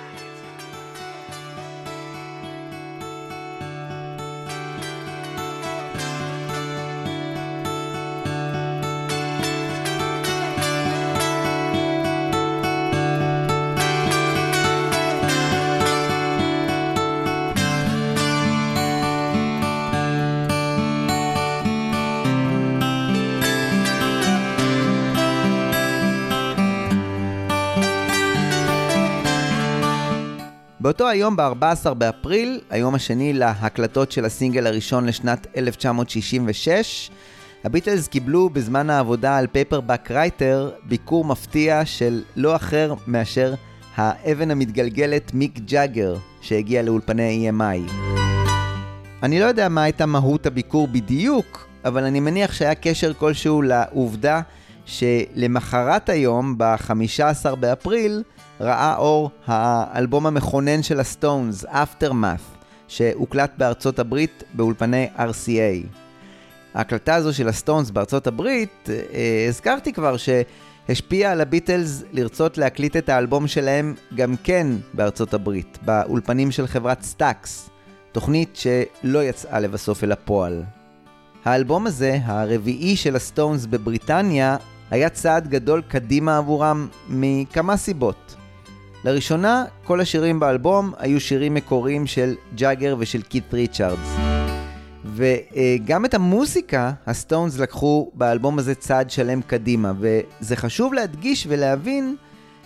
באותו היום, ב-ארבעה עשר באפריל, היום השני להקלטות של הסינגל הראשון לשנת אלף תשע מאות שישים ושש, הביטלס קיבלו בזמן העבודה על פייפרבק רייטר ביקור מפתיע של לא אחר מאשר האבן המתגלגלת מיק ג'אגר שהגיע לאולפני אי אם איי. אני לא יודע מה הייתה מהות הביקור בדיוק, אבל אני מניח שהיה קשר כלשהו לעובדה שלמחרת היום, ב-חמישה עשר באפריל, ראה אור האלבום המכונן של הסטונס, Aftermath, שהוקלט בארצות הברית באולפני אר סי איי. ההקלטה הזו של הסטונס בארצות הברית, אה, הזכרתי כבר שהשפיע על הביטלס לרצות להקליט את האלבום שלהם גם כן בארצות הברית, באולפנים של חברת סטאקס, תוכנית שלא יצאה לבסוף אל הפועל. האלבום הזה, הרביעי של הסטונס בבריטניה, היה צעד גדול קדימה עבורם מכמה סיבות. לראשונה, כל השירים באלבום היו שירים מקוריים של ג'אגר ושל קית' ריצ'רדס. וגם את המוזיקה, הסטונס לקחו באלבום הזה צעד שלם קדימה, וזה חשוב להדגיש ולהבין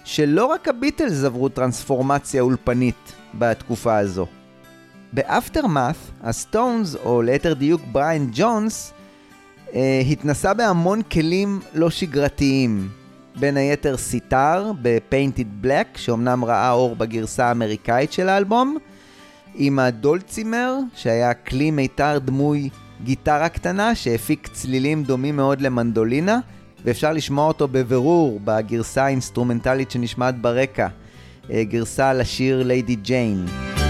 שלא רק הביטלס עברו טרנספורמציה אולפנית בתקופה הזו. באפטרמאת' הסטונס, או ליתר דיוק בריאן ג'ונס, אה, התנסה בהמון כלים לא שגרתיים, בין היתר סיטר ב-Painted Black, שאומנם ראה אור בגרסה האמריקאית של האלבום, עם הדולצימר, שהיה כלי מיתר דמוי גיטרה קטנה שהפיק צלילים דומים מאוד למנדולינה, ואפשר לשמוע אותו בבירור בגרסה האינסטרומנטלית שנשמעת ברקע, גרסה לשיר ליידי ג'יין.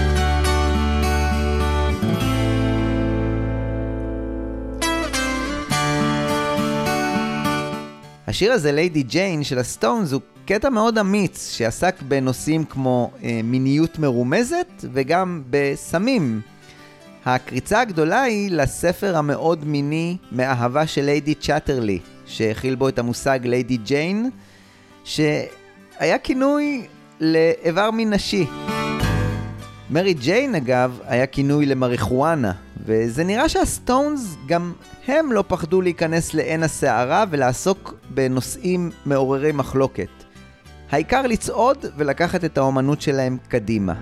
השיר הזה, ליידי ג'יין של הסטונס, הוא קטע מאוד אמיץ שעסק בנושאים כמו אה, מיניות מרומזת וגם בסמים. הקריצה הגדולה היא לספר המאוד מיני מאהבה של ליידי צ'אטרלי, שהכיל בו את המושג ליידי ג'יין, שהיה כינוי לאיבר מין נשי. מרי ג'יין אגב היה כינוי למריחואנה, וזה נראה שהסטונס גם הם לא פחדו להיכנס לעין הסערה ולעסוק בנושאים מעוררי מחלוקת. העיקר לצעוד ולקחת את האומנות שלהם קדימה.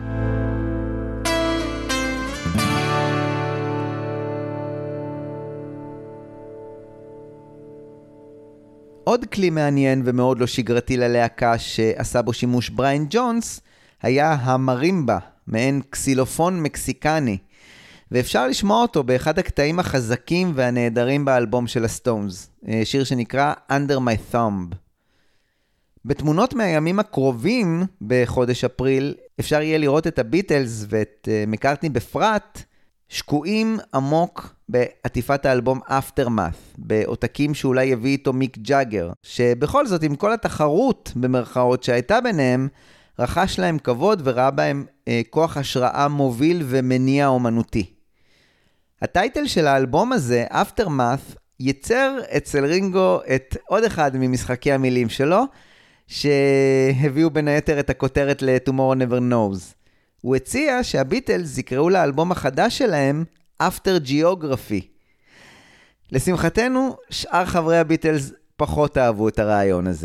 עוד כלי מעניין ומאוד לא שגרתי ללהקה שעשה בו שימוש בריאן ג'ונס היה המרימבה, מעין קסילופון מקסיקני, ואפשר לשמוע אותו באחד הקטעים החזקים והנהדרים באלבום של הסטונס, שיר שנקרא Under My Thumb. בתמונות מהימים הקרובים בחודש אפריל אפשר יהיה לראות את הביטלס ואת מקארטני בפרט שקועים עמוק בעטיפת האלבום Aftermath, בעותקים שאולי יביא איתו מיק ג'אגר, שבכל זאת עם כל התחרות במרכאות שהייתה ביניהם, רכש להם כבוד וראה בהם אה, כוח השראה מוביל ומניע אומנותי. הטייטל של האלבום הזה, Aftermath, יצר אצל רינגו את עוד אחד ממשחקי המילים שלו, שהביאו בין היתר את הכותרת ל-Tomorrow Never Knows. הוא הציע שהביטלס יקראו לאלבום החדש שלהם After Geography. לשמחתנו, שאר חברי הביטלס פחות אהבו את הרעיון הזה.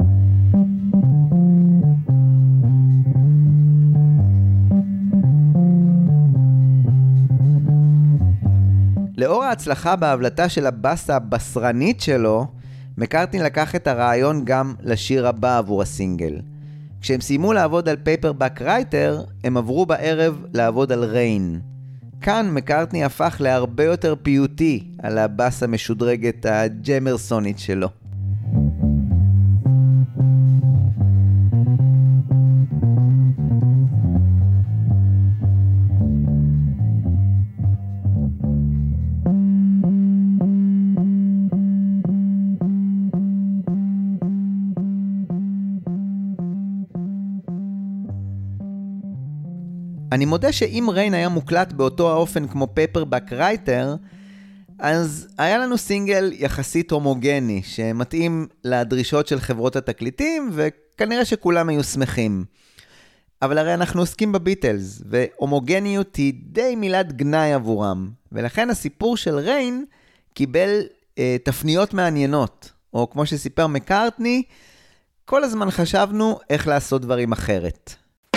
לאור ההצלחה בהבלטה של הבאסה הבשרנית שלו, מקארטני לקח את הרעיון גם לשיר הבא עבור הסינגל. כשהם סיימו לעבוד על פייפרבק רייטר, הם עברו בערב לעבוד על ריין. כאן מקארטני הפך להרבה יותר פיוטי על הבאס המשודרגת הג'מרסונית שלו. אני מודה שאם ריין היה מוקלט באותו האופן כמו פייפרבק רייטר, אז היה לנו סינגל יחסית הומוגני, שמתאים לדרישות של חברות התקליטים, וכנראה שכולם היו שמחים. אבל הרי אנחנו עוסקים בביטלס, והומוגניות היא די מילת גנאי עבורם, ולכן הסיפור של ריין קיבל אה, תפניות מעניינות, או כמו שסיפר מקארטני, כל הזמן חשבנו איך לעשות דברים אחרת.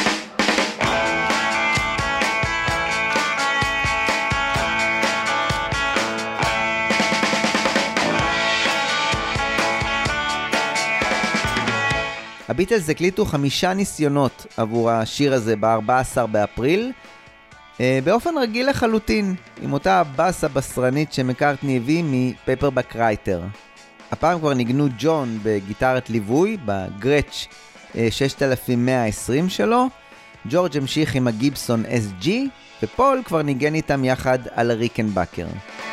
הביטלס הקליטו חמישה ניסיונות עבור השיר הזה ב-ארבעה עשר באפריל, באופן רגיל לחלוטין, עם אותה הבאס הבשרנית שמקארטני הביא מפייפרבק רייטר. הפעם כבר ניגנו ג'ון בגיטרת ליווי, בגרץ' ששת אלפים מאה ועשרים שלו, ג'ורג' המשיך עם הגיבסון אס ג'י, ופול כבר ניגן איתם יחד על הריקנבקר.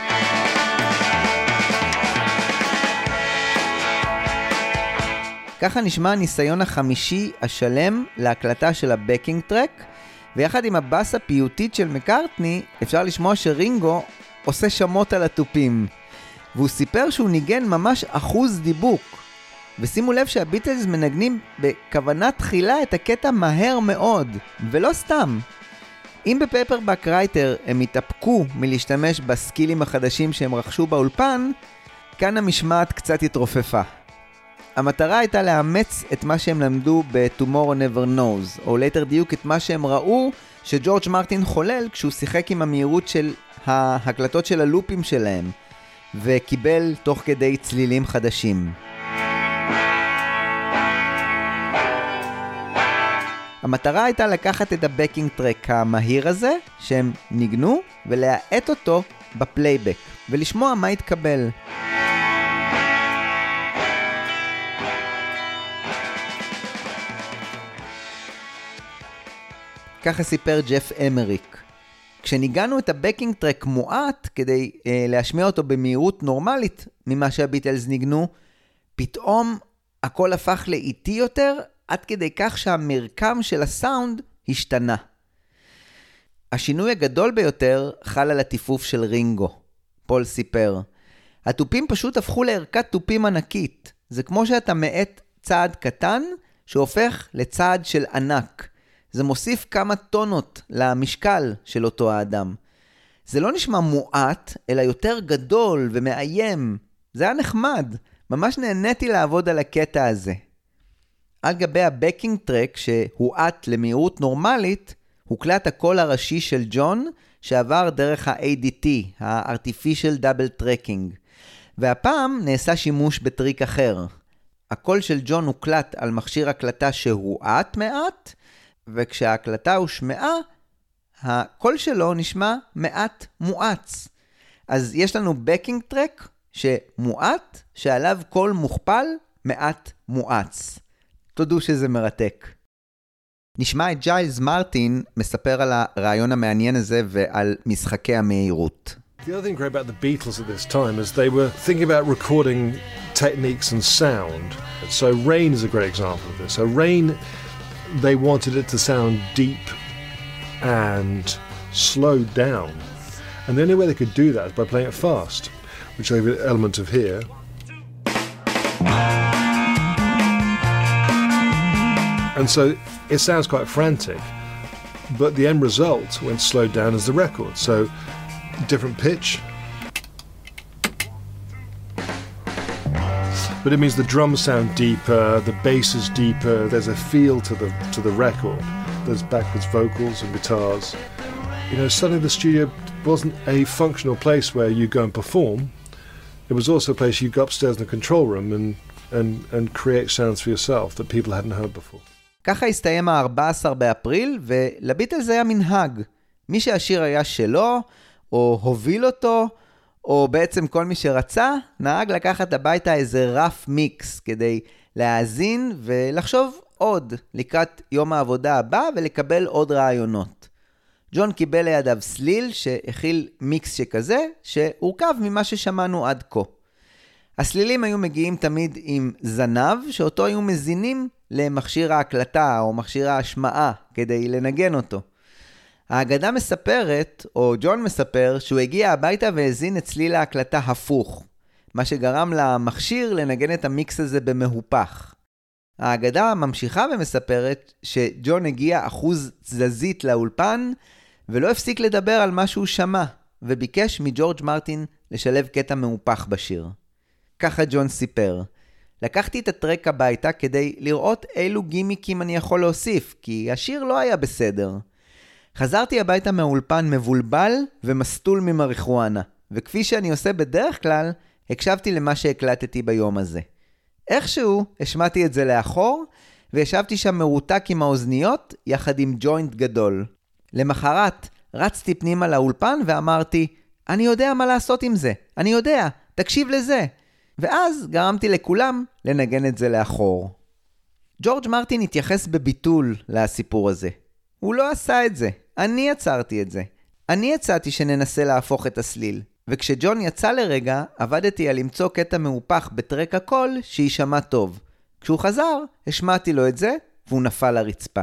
ככה נשמע הניסיון החמישי השלם להקלטה של הבקינג טרק, ויחד עם הבאס הפיוטית של מקארטני, אפשר לשמוע שרינגו עושה שמות על הטופים. והוא סיפר שהוא ניגן ממש אחוז דיבוק. ושימו לב שהביטלס מנגנים בכוונה תחילה את הקטע מהר מאוד, ולא סתם. אם בפייפרבק רייטר הם התאפקו מלהשתמש בסקילים החדשים שהם רכשו באולפן, כאן המשמעת קצת התרופפה. המטרה הייתה לאמץ את מה שהם למדו ב-Tomorrow Never Knows, או ליתר דיוק את מה שהם ראו שג'ורג' מרטין חולל כשהוא שיחק עם המהירות של ההקלטות של הלופים שלהם, וקיבל תוך כדי צלילים חדשים. המטרה הייתה לקחת את הבקינג טרק המהיר הזה שהם ניגנו ולהעט אותו בפלייבק ולשמוע מה יתקבל. ככה סיפר ג'ף אמריק. כשניגענו את הבקינג טרק מועט כדי אה, להשמיע אותו במהירות נורמלית ממה שהביטלס ניגנו, פתאום הכל הפך לאיטי יותר עד כדי כך שהמרקם של הסאונד השתנה. השינוי הגדול ביותר חל על הטיפוף של רינגו. פול סיפר, הטופים פשוט הפכו לערכת טופים ענקית. זה כמו שאתה מעט צעד קטן שהופך לצעד של ענק. זה מוסיף כמה טונות למשקל של אותו האדם. זה לא נשמע מועט, אלא יותר גדול ומאיים. זה היה נחמד. ממש נהניתי לעבוד על הקטע הזה. על גבי הבקינג טרק שהועט למהירות נורמלית, הוקלט הקול הראשי של ג'ון שעבר דרך ה-איי די טי, ה-Artificial Double Tracking. והפעם נעשה שימוש בטריק אחר. הקול של ג'ון הוקלט על מכשיר הקלטה שהועט מעט, וכשההקלטה הושמעה, הקול שלו נשמע מעט מואץ. אז יש לנו בקינג טרק שמועט, שעליו קול מוכפל מעט מואץ. תודו שזה מרתק. נשמע את ג'יילס מרטין מספר על הרעיון המעניין הזה ועל משחקי המהירות. The other thing great about the Beatles at this time is they were thinking about recording techniques and sound. So Rain is a great example of this. So Rain, they wanted it to sound deep and slowed down. And the only way they could do that is by playing it fast, which is an element of here. And so it sounds quite frantic, but the end result when slowed down is the record. So different pitch, but it means the drums sound deeper, the bass is deeper, there's a feel to the to the record. There's backwards vocals and guitars. You know, suddenly the studio wasn't a functional place where you go and perform. It was also a place you go upstairs in the control room and and and create sounds for yourself that people hadn't heard before. ככה הסתיים ה-ארבעה עשר באפריל, ולביטלס היה מנהג. מי שהשיר היה שלו, או הוביל אותו, או בעצם כל מי שרצה, נהג לקחת הביתה איזה רף מיקס, כדי להאזין ולחשוב עוד לקראת יום העבודה הבא, ולקבל עוד רעיונות. ג'ון קיבל לידיו סליל שהכיל מיקס שכזה, שהורכב ממה ששמענו עד כה. הסלילים היו מגיעים תמיד עם זנב, שאותו היו מזינים למכשיר ההקלטה או מכשיר ההשמעה, כדי לנגן אותו. האגדה מספרת, או ג'ון מספר, שהוא הגיע הביתה והזין את צליל ההקלטה הפוך, מה שגרם למכשיר לנגן את המיקס הזה במהופך. האגדה ממשיכה ומספרת שג'ון הגיע אחוז תזזית לאולפן, ולא הפסיק לדבר על מה שהוא שמע, וביקש מג'ורג' מרטין לשלב קטע מהופך בשיר. ככה ג'ון סיפר, לקחתי את הטרק הביתה כדי לראות אילו גימיקים אני יכול להוסיף, כי השיר לא היה בסדר. חזרתי הביתה מהאולפן מבולבל ומסטול ממריחואנה, וכפי שאני עושה בדרך כלל, הקשבתי למה שהקלטתי ביום הזה. איכשהו השמעתי את זה לאחור, וישבתי שם מרותק עם האוזניות יחד עם ג'וינט גדול. למחרת רצתי פנימה לאולפן ואמרתי, אני יודע מה לעשות עם זה, אני יודע, תקשיב לזה. ואז גרמתי לכולם לנגן את זה לאחור. ג'ורג' מרטין התייחס בביטול לסיפור הזה. הוא לא עשה את זה, אני עצרתי את זה. אני הצעתי שננסה להפוך את הסליל, וכשג'ון יצא לרגע, עבדתי על למצוא קטע מהופך בטרק הקול שישמע טוב. כשהוא חזר, השמעתי לו את זה, והוא נפל לרצפה.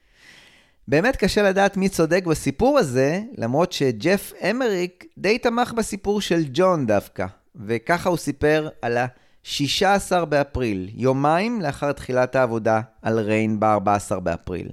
באמת קשה לדעת מי צודק בסיפור הזה, למרות שג'ף אמריק די תמך בסיפור של ג'ון דווקא, וככה הוא סיפר על ה-שישה עשר באפריל, יומיים לאחר תחילת העבודה על ריין ב-ארבעה עשר באפריל.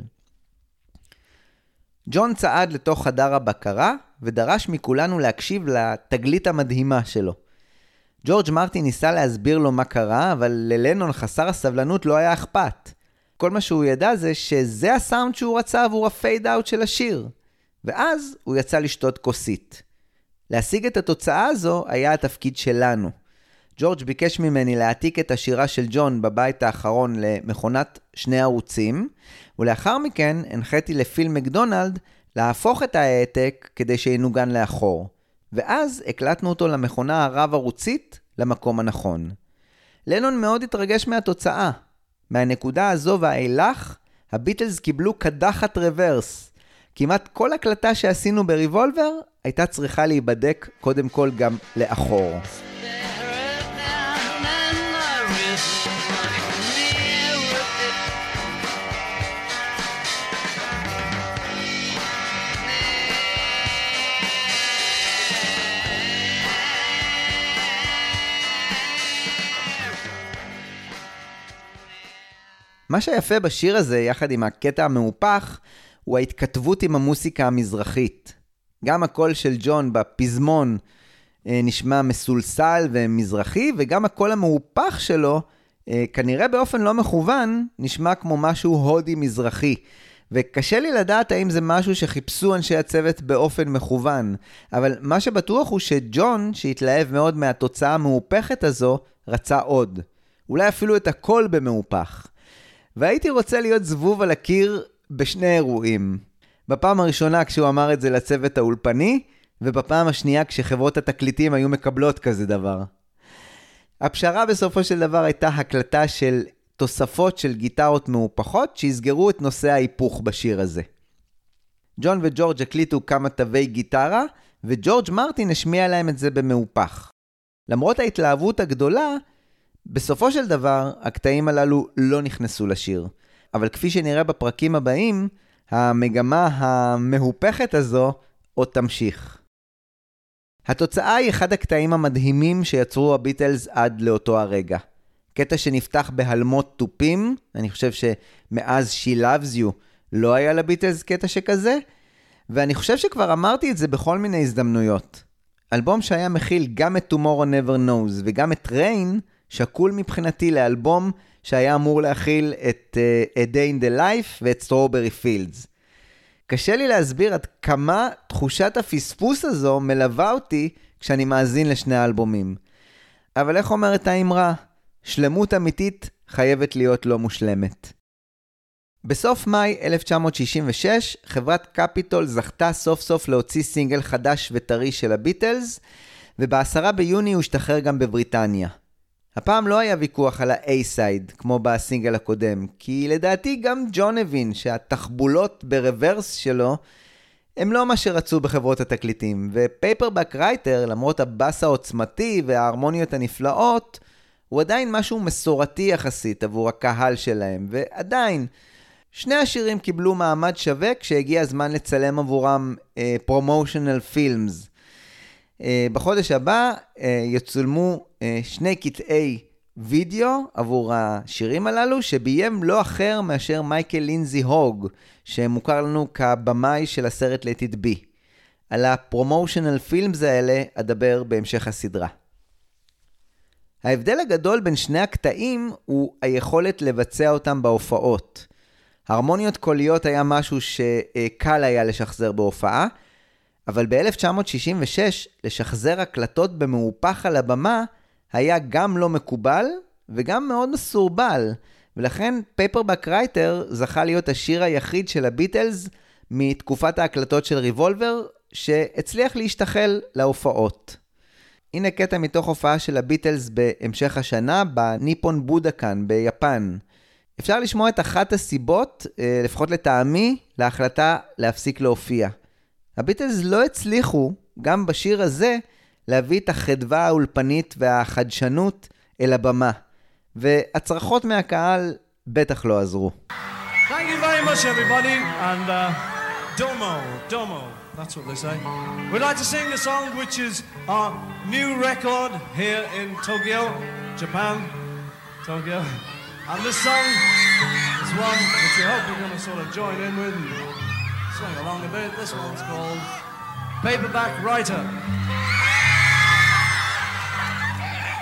ג'ון צעד לתוך חדר הבקרה, ודרש מכולנו להקשיב לתגלית המדהימה שלו. ג'ורג' מרטין ניסה להסביר לו מה קרה, אבל ללנון חסר הסבלנות לא היה אכפת. כל מה שהוא ידע זה שזה הסאונד שהוא רצה עבור הפייד אאוט של השיר. ואז הוא יצא לשתות כוסית. להשיג את התוצאה הזו היה התפקיד שלנו. ג'ורג' ביקש ממני להעתיק את השירה של ג'ון בבית האחרון למכונת שני ערוצים, ולאחר מכן הנחיתי לפיל מקדונלד להפוך את העתק כדי שינוגן לאחור. ואז הקלטנו אותו למכונה הרב ערוצית למקום הנכון. לנון מאוד התרגש מהתוצאה. מהנקודה הזו והאילך, הביטלס קיבלו קדחת רוורס. כמעט כל הקלטה שעשינו בריבולבר הייתה צריכה להיבדק קודם כל גם לאחור. מה שיפה בשיר הזה, יחד עם הקטע המהופך, הוא ההתכתבות עם המוסיקה המזרחית. גם הקול של ג'ון בפזמון נשמע מסולסל ומזרחי, וגם הקול המהופך שלו, כנראה באופן לא מכוון, נשמע כמו משהו הודי מזרחי. וקשה לי לדעת האם זה משהו שחיפשו אנשי הצוות באופן מכוון. אבל מה שבטוח הוא שג'ון, שהתלהב מאוד מהתוצאה המהופכת הזו, רצה עוד. אולי אפילו את הקול במהופך. והייתי רוצה להיות זבוב על הקיר בשני אירועים. בפעם הראשונה כשהוא אמר את זה לצוות האולפני, ובפעם השנייה כשחברות התקליטים היו מקבלות כזה דבר. הפשרה בסופו של דבר הייתה הקלטה של תוספות של גיטרות מהופכות שיסגרו את נושא ההיפוך בשיר הזה. ג'ון וג'ורג' הקליטו כמה תווי גיטרה, וג'ורג' מרטין השמיע להם את זה במהופך. למרות ההתלהבות הגדולה, בסופו של דבר, הקטעים הללו לא נכנסו לשיר. אבל כפי שנראה בפרקים הבאים, המגמה המהופכת הזו עוד תמשיך. התוצאה היא אחד הקטעים המדהימים שיצרו הביטלס עד לאותו הרגע. קטע שנפתח בהלמות טופים, אני חושב שמאז She Loves You לא היה לביטלס קטע שכזה, ואני חושב שכבר אמרתי את זה בכל מיני הזדמנויות. אלבום שהיה מכיל גם את Tomorrow Never Knows וגם את Rain, שקול מבחינתי לאלבום שהיה אמור להכיל את uh, A Day in the Life ואת Strawberry Fields. קשה לי להסביר עד כמה תחושת הפספוס הזו מלווה אותי כשאני מאזין לשני האלבומים. אבל איך אומרת האמרה? שלמות אמיתית חייבת להיות לא מושלמת. בסוף מאי אלף תשע מאות שישים ושש, חברת קפיטול זכתה סוף סוף להוציא סינגל חדש וטרי של הביטלס, ובעשרה ביוני הוא השתחרר גם בבריטניה. הפעם לא היה ויכוח על ה-A-side, כמו בסינגל הקודם, כי לדעתי גם ג'ון הבין שהתחבולות ברוורס שלו הם לא מה שרצו בחברות התקליטים, ופייפרבק רייטר, למרות הבאס העוצמתי וההרמוניות הנפלאות, הוא עדיין משהו מסורתי יחסית עבור הקהל שלהם, ועדיין, שני השירים קיבלו מעמד שווה כשהגיע הזמן לצלם עבורם פרומושנל uh, פילמס. Uh, בחודש הבא uh, יצולמו uh, שני קטעי וידאו עבור השירים הללו, שביים לא אחר מאשר מייקל לינזי הוג, שמוכר לנו כבמאי של הסרט Let It Be. על הפרומושנל פילמס האלה אדבר בהמשך הסדרה. ההבדל הגדול בין שני הקטעים הוא היכולת לבצע אותם בהופעות. הרמוניות קוליות היה משהו שקל היה לשחזר בהופעה, אבל ב-אלף תשע מאות שישים ושש לשחזר הקלטות במהופך על הבמה היה גם לא מקובל וגם מאוד מסורבל, ולכן פייפרבק רייטר זכה להיות השיר היחיד של הביטלס מתקופת ההקלטות של ריבולבר שהצליח להשתחל להופעות. הנה קטע מתוך הופעה של הביטלס בהמשך השנה בניפון בודקן ביפן. אפשר לשמוע את אחת הסיבות, לפחות לטעמי, להחלטה להפסיק להופיע. הביטלס לא הצליחו, גם בשיר הזה, להביא את החדווה האולפנית והחדשנות אל הבמה. והצרחות מהקהל בטח לא עזרו. Thank you very much everybody, and uh, domo, domo, that's what they say. We'd like to sing a song which is our new record here in Tokyo, Japan, Tokyo. And this song is one which we hope you're going to sort of join in with and sing along a bit. This one's called Paperback Writer.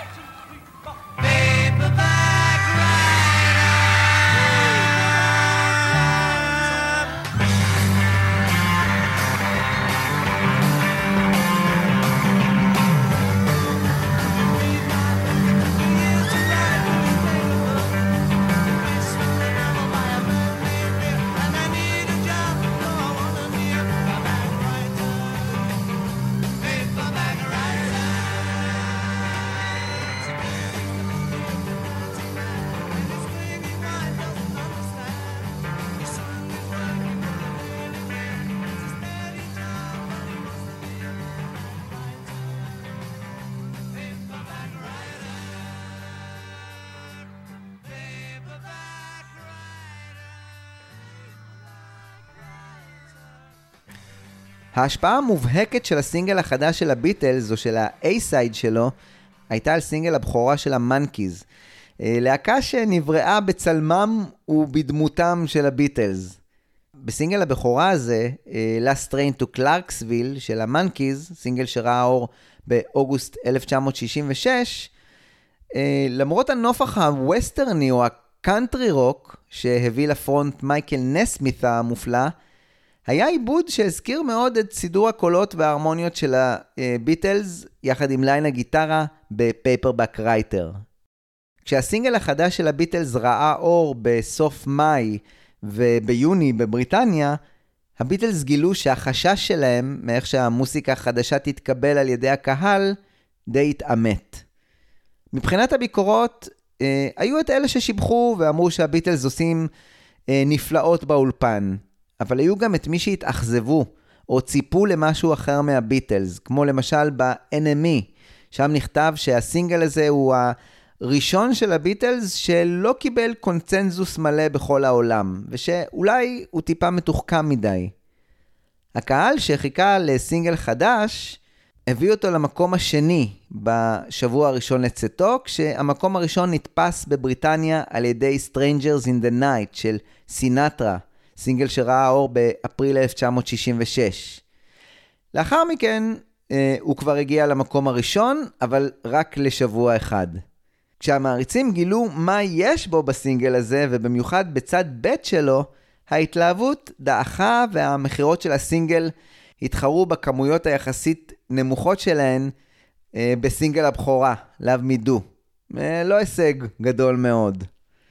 ההשפעה המובהקת של הסינגל החדש של הביטלס, או של ה-A-side שלו, הייתה על סינגל הבכורה של המנקיז. להקה שנבראה בצלמם ובדמותם של הביטלס. בסינגל הבכורה הזה, Last Train to Clarksville של המנקיז, סינגל שראה אור באוגוסט אלף תשע מאות שישים ושש, למרות הנופח הווסטרני או הקאנטרי רוק שהביא לפרונט מייקל נסמית המופלא, היה עיבוד שהזכיר מאוד את סידור הקולות וההרמוניות של הביטלס יחד עם ליין הגיטרה בפייפרבק רייטר. כשהסינגל החדש של הביטלס ראה אור בסוף מאי וביוני בבריטניה, הביטלס גילו שהחשש שלהם מאיך שהמוסיקה החדשה תתקבל על ידי הקהל די התאמת. מבחינת הביקורות, אה, היו את אלה ששיבחו ואמרו שהביטלס עושים אה, נפלאות באולפן, אבל היו גם את מי שהתאכזבו או ציפו למשהו אחר מהביטלס, כמו למשל ב-אן אם אי, שם נכתב שהסינגל הזה הוא הראשון של הביטלס שלא קיבל קונצנזוס מלא בכל העולם, ושאולי הוא טיפה מתוחכם מדי. הקהל שחיכה לסינגל חדש הביא אותו למקום השני בשבוע הראשון לצאתו, כשהמקום הראשון נתפס בבריטניה על ידי Strangers in the Night של סינטרה, סינגל שראה אור באפריל אלף תשע מאות שישים ושש. לאחר מכן אה, הוא כבר הגיע למקום הראשון, אבל רק לשבוע אחד. כשהמעריצים גילו מה יש בו בסינגל הזה, ובמיוחד בצד ב' שלו, ההתלהבות דעכה והמחירות של הסינגל התחרו בכמויות היחסית נמוכות שלהן אה, בסינגל הבכורה, Love Me Do. אה, לא הישג גדול מאוד.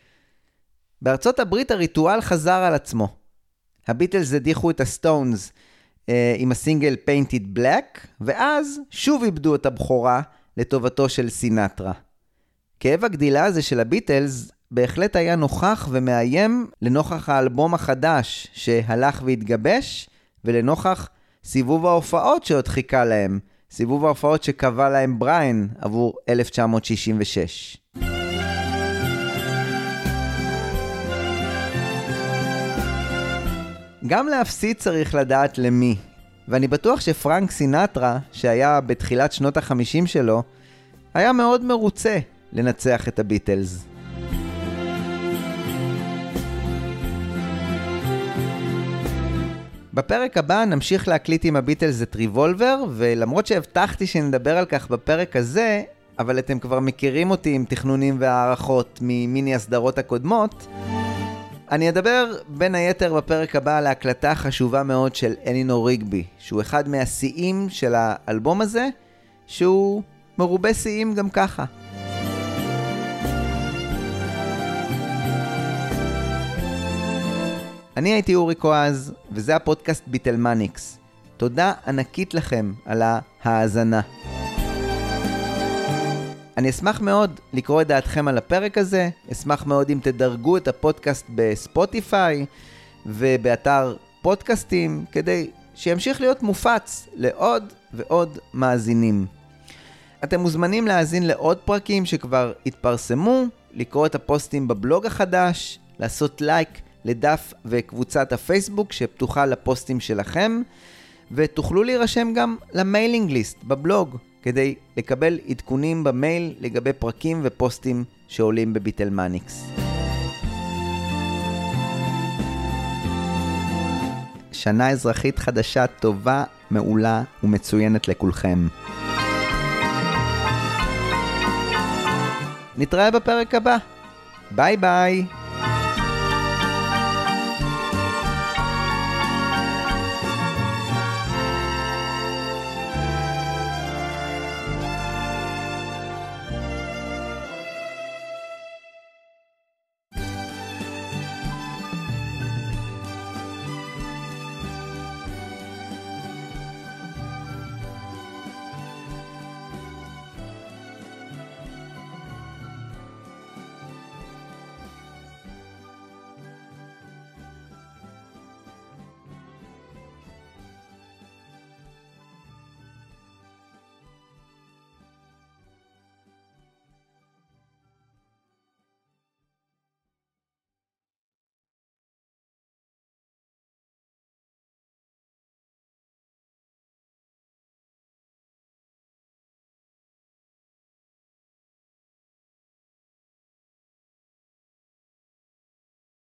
בארצות הברית הריטואל חזר על עצמו. הביטלס הדיחו את הסטונס אה, עם הסינגל Painted Black, ואז שוב איבדו את הבכורה לטובתו של סינטרה. כאב הגדילה הזה של הביטלס בהחלט היה נוכח ומאיים לנוכח האלבום החדש שהלך והתגבש, ולנוכח סיבוב ההופעות שעוד חיכה להם, סיבוב ההופעות שקבע להם בריין עבור אלף תשע מאות שישים ושש. גם להפסיד צריך לדעת למי, ואני בטוח שפרנק סינטרה, שהיה בתחילת שנות החמישים שלו, היה מאוד מרוצה לנצח את הביטלס. בפרק הבא נמשיך להקליט עם הביטלס את ריבולבר, ולמרות שהבטחתי שנדבר על כך בפרק הזה, אבל אתם כבר מכירים אותי עם תכנונים והערכות ממיני הסדרות הקודמות, אני אדבר בין היתר בפרק הבא על ההקלטה החשובה מאוד של אלינור ריגבי, שהוא אחד מהשיאים של האלבום הזה, שהוא מרובה שיאים גם ככה. אני הייתי אורי קואז, וזה הפודקאסט ביטלמניקס. תודה ענקית לכם על ההאזנה. אני אשמח מאוד לקרוא את דעתכם על הפרק הזה, אשמח מאוד אם תדרגו את הפודקאסט בספוטיפיי ובאתר פודקאסטים, כדי שימשיך להיות מופץ לעוד ועוד מאזינים. אתם מוזמנים להאזין לעוד פרקים שכבר התפרסמו, לקרוא את הפוסטים בבלוג החדש, לעשות לייק לדף וקבוצת הפייסבוק שפתוחה לפוסטים שלכם, ותוכלו להירשם גם למיילינג ליסט בבלוג, כדי לקבל עדכונים במייל לגבי פרקים ופוסטים שעולים בביטלמניקס. שנה אזרחית חדשה טובה, מעולה ומצוינת לכולכם. נתראה בפרק הבא. ביי ביי.